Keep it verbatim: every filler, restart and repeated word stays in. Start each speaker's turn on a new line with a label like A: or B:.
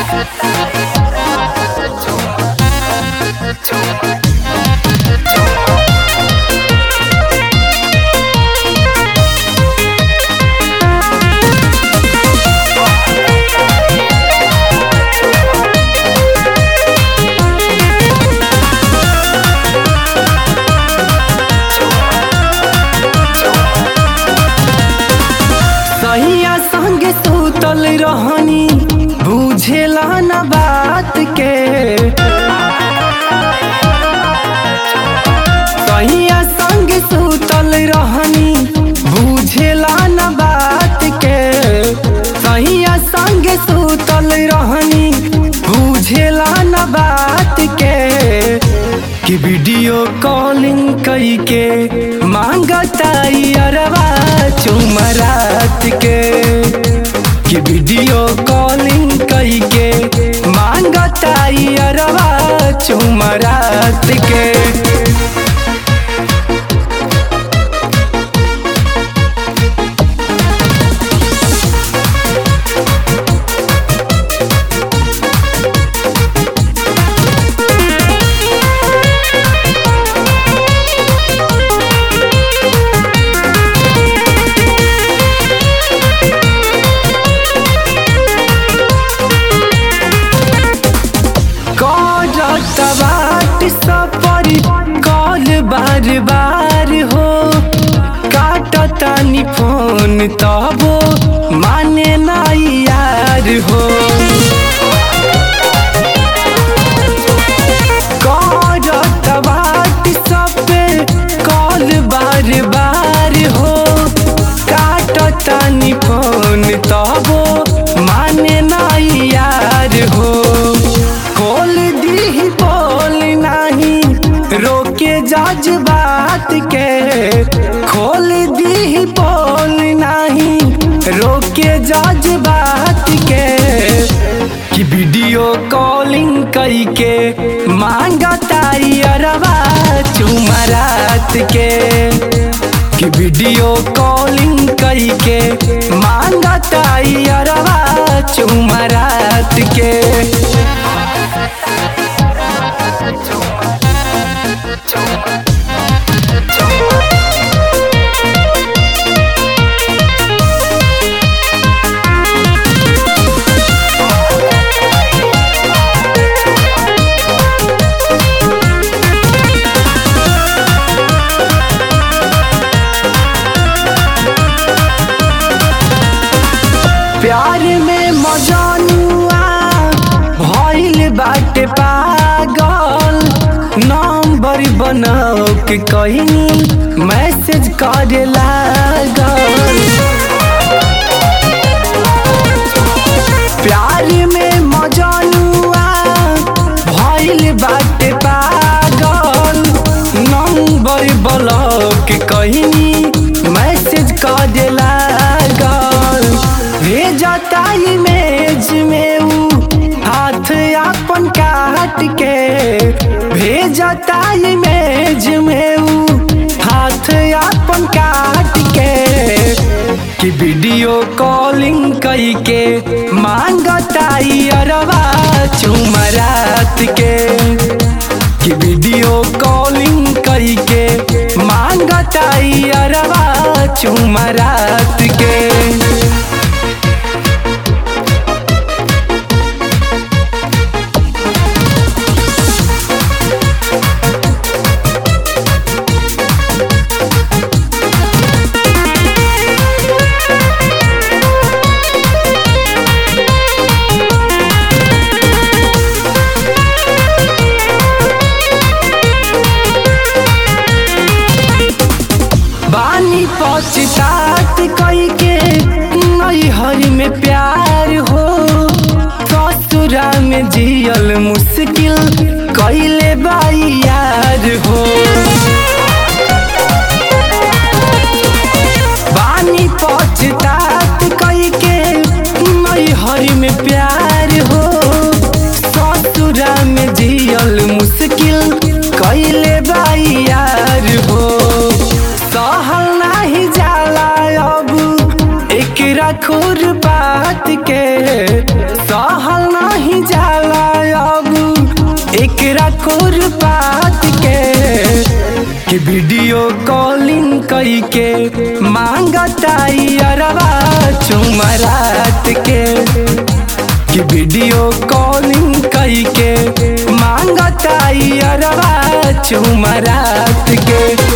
A: सहिया संग सुतल रहनी बुझेला न बात के। सहिया संग सुतल रहनी बुझेला न बात के। सहिया संग सुतल रहनी बुझेला न बात के। कि वीडियो कॉलिंग कई के मांगता अरवा चुमा रात के। कि वीडियो कॉलिंग कई के मांगता अरवा चुमा रात के। बाट सफर कॉल बार बार हो काटतानी फोन तबो माने नहीं यार हो। करत बाट सफर कॉल बार बार हो काटतानी फोन तबो माने नहीं यार हो। खोल दी बोल नहीं रोके जज बात के। खोल दी बोल नहीं रोके जज बात के। कि वीडियो कॉलिंग कई के मांगता अरवा चुमा रात के। कि वीडियो कॉलिंग कई के मांगता अरवा चुमा रात के। प्यार में मजानुआ भइल बाटे पागल। नंबर बनाओ के कहीं मैसेज करे लागल। प्यार में मजानुआ भइल बाटे पागल। नंबर ब्लॉक के कहीं मैसेज करे लागल। भेजता इमेज में ऊ हाथ अपन काट के। भेजता इमेज में ऊ हाथ अपन काट के। कि वीडियो कॉलिंग कई के मांगता अरवा चुमा रात के। कि वीडियो कॉलिंग कई के मांगता अरवा चुमा रात के। बानी पछतात कई के नैहर में प्यार हो। ससुरा में जियल मुश्किल कैले बाई यार हो। बानी पछतात कई के नैहर में प्यार हो। ससुरा में जियल मुश्किल कैले बाई यार हो। सहल नहीं जाला अब एकरा खुर बात के। सहल नहीं कि वीडियो कॉलिंग कई के मांगता अरवा चुमा रात के कि वीडियो कॉलिंग कई के मांगता अरवा चुमा रात के।